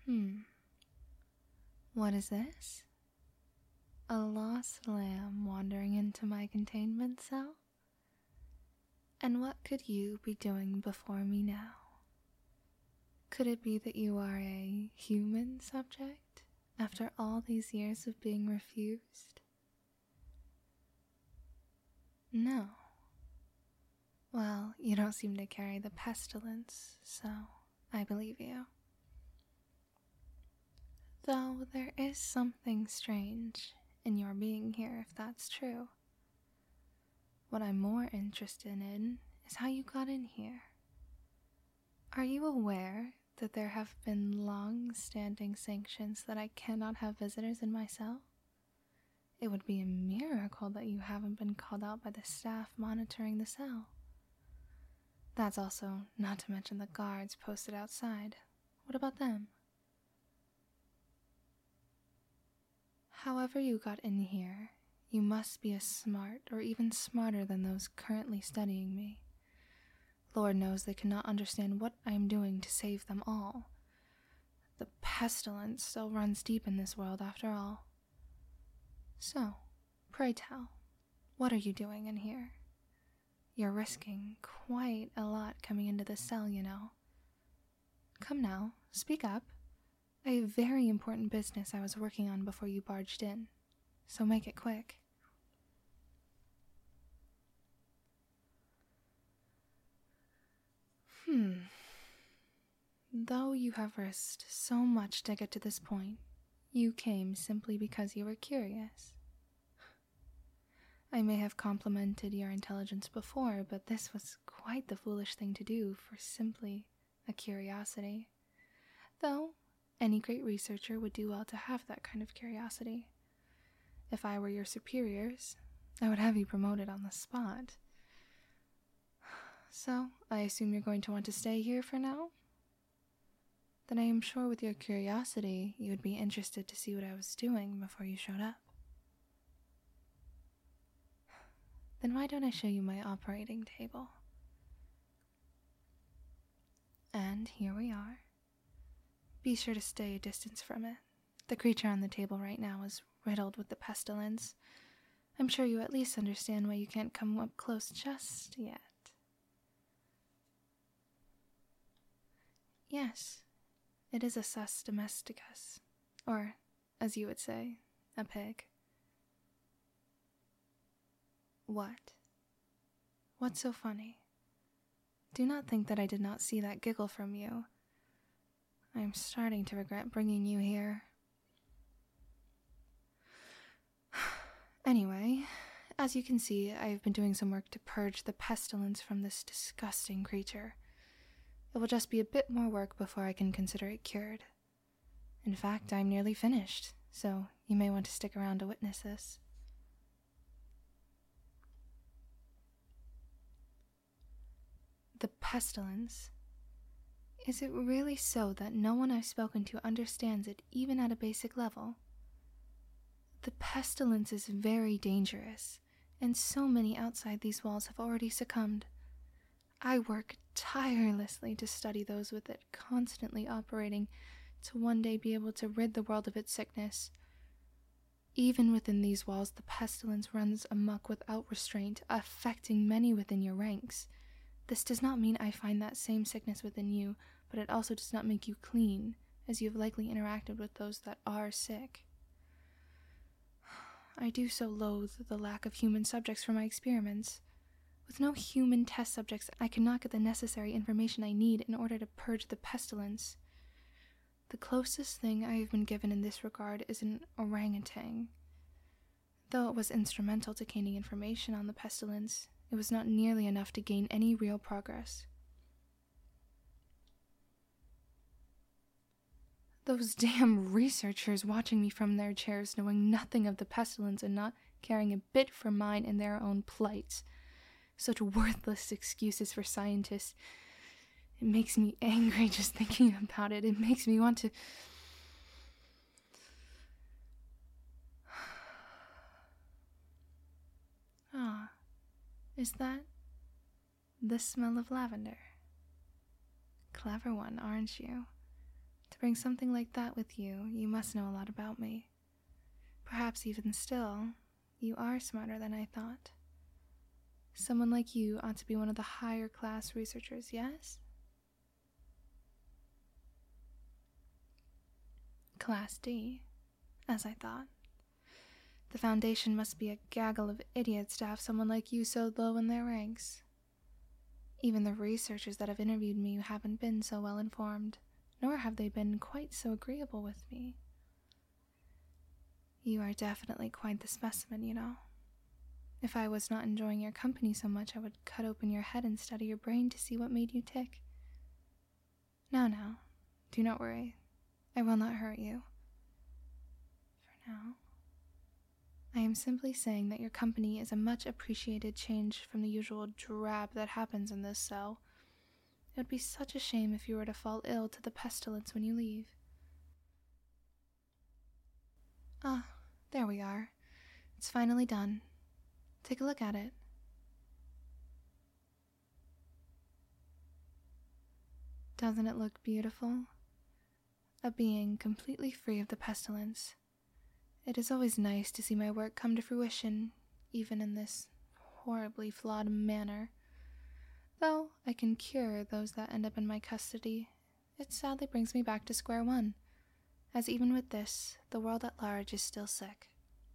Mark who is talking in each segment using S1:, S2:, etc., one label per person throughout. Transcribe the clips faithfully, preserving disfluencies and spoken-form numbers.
S1: Hmm. What is this? A lost lamb wandering into my containment cell? And what could you be doing before me now? Could it be that you are a human subject after all these years of being refused? No. Well, you don't seem to carry the pestilence, so I believe you. Though there is something strange in your being here if that's true. What I'm more interested in is how you got in here. Are you aware that there have been long-standing sanctions that I cannot have visitors in my cell? It would be a miracle that you haven't been called out by the staff monitoring the cell. That's also not to mention the guards posted outside. What about them? However you got in here, you must be as smart or even smarter than those currently studying me. Lord knows they cannot understand what I am doing to save them all. The pestilence still runs deep in this world after all. So, pray tell, what are you doing in here? You're risking quite a lot coming into the cell, you know. Come now, speak up. A very important business I was working on before you barged in, so make it quick. Hmm. Though you have risked so much to get to this point, you came simply because you were curious. I may have complimented your intelligence before, but this was quite the foolish thing to do for simply a curiosity. Though, any great researcher would do well to have that kind of curiosity. If I were your superiors, I would have you promoted on the spot. So, I assume you're going to want to stay here for now? Then I am sure with your curiosity, you would be interested to see what I was doing before you showed up. Then why don't I show you my operating table? And here we are. Be sure to stay a distance from it. The creature on the table right now is riddled with the pestilence. I'm sure you at least understand why you can't come up close just yet. Yes, it is a sus domesticus, or, as you would say, a pig. What? What's so funny? Do not think that I did not see that giggle from you. I am starting to regret bringing you here. Anyway, as you can see, I have been doing some work to purge the pestilence from this disgusting creature. It will just be a bit more work before I can consider it cured. In fact, I'm nearly finished, so you may want to stick around to witness this. The pestilence. Is it really so that no one I've spoken to understands it even at a basic level? The pestilence is very dangerous, and so many outside these walls have already succumbed. I work tirelessly to study those with it, constantly operating to one day be able to rid the world of its sickness. Even within these walls, the pestilence runs amok without restraint, affecting many within your ranks. This does not mean I find that same sickness within you, but it also does not make you clean, as you have likely interacted with those that are sick. I do so loathe the lack of human subjects for my experiments. With no human test subjects, I cannot get the necessary information I need in order to purge the pestilence. The closest thing I have been given in this regard is an orangutan. Though it was instrumental to gaining information on the pestilence, it was not nearly enough to gain any real progress. Those damn researchers watching me from their chairs, knowing nothing of the pestilence and not caring a bit for mine and their own plight. Such worthless excuses for scientists. It makes me angry just thinking about it. It makes me want to... Ah, is that the smell of lavender? Clever one, aren't you? To bring something like that with you, you must know a lot about me. Perhaps even still, you are smarter than I thought. Someone like you ought to be one of the higher class researchers, yes? Class D, as I thought. The Foundation must be a gaggle of idiots to have someone like you so low in their ranks. Even the researchers that have interviewed me haven't been so well informed, nor have they been quite so agreeable with me. You are definitely quite the specimen, you know. If I was not enjoying your company so much, I would cut open your head and study your brain to see what made you tick. Now, now, do not worry. I will not hurt you. For now. I am simply saying that your company is a much appreciated change from the usual drab that happens in this cell. It would be such a shame if you were to fall ill to the pestilence when you leave. Ah, there we are. It's finally done. Take a look at it. Doesn't it look beautiful? A being completely free of the pestilence. It is always nice to see my work come to fruition, even in this horribly flawed manner. Though I can cure those that end up in my custody, it sadly brings me back to square one, as even with this, the world at large is still sick.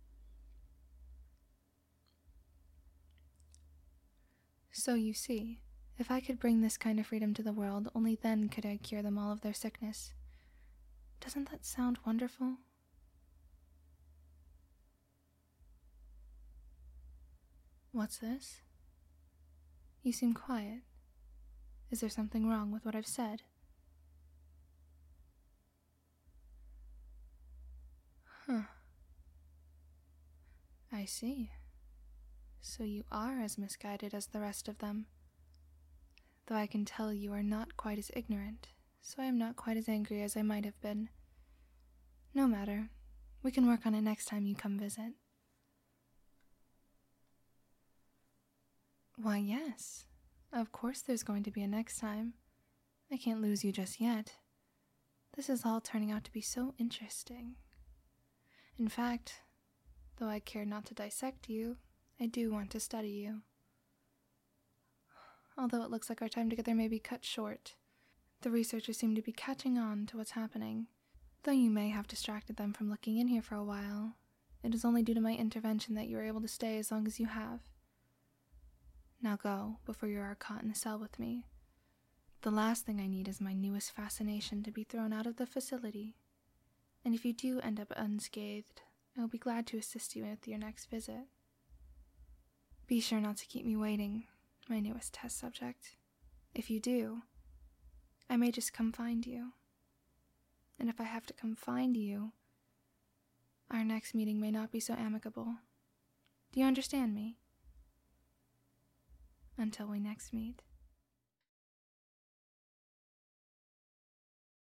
S1: So you see, if I could bring this kind of freedom to the world, only then could I cure them all of their sickness. Doesn't that sound wonderful? What's this? You seem quiet. Is there something wrong with what I've said? Huh. I see. So you are as misguided as the rest of them. Though I can tell you are not quite as ignorant, so I am not quite as angry as I might have been. No matter. We can work on it next time you come visit. Why, yes. Of course there's going to be a next time. I can't lose you just yet. This is all turning out to be so interesting. In fact, though I care not to dissect you, I do want to study you. Although it looks like our time together may be cut short, the researchers seem to be catching on to what's happening. Though you may have distracted them from looking in here for a while, it is only due to my intervention that you are able to stay as long as you have. Now go, before you are caught in a cell with me. The last thing I need is my newest fascination to be thrown out of the facility. And if you do end up unscathed, I will be glad to assist you with your next visit. Be sure not to keep me waiting, my newest test subject. If you do, I may just come find you. And if I have to come find you, our next meeting may not be so amicable. Do you understand me? Until we next meet.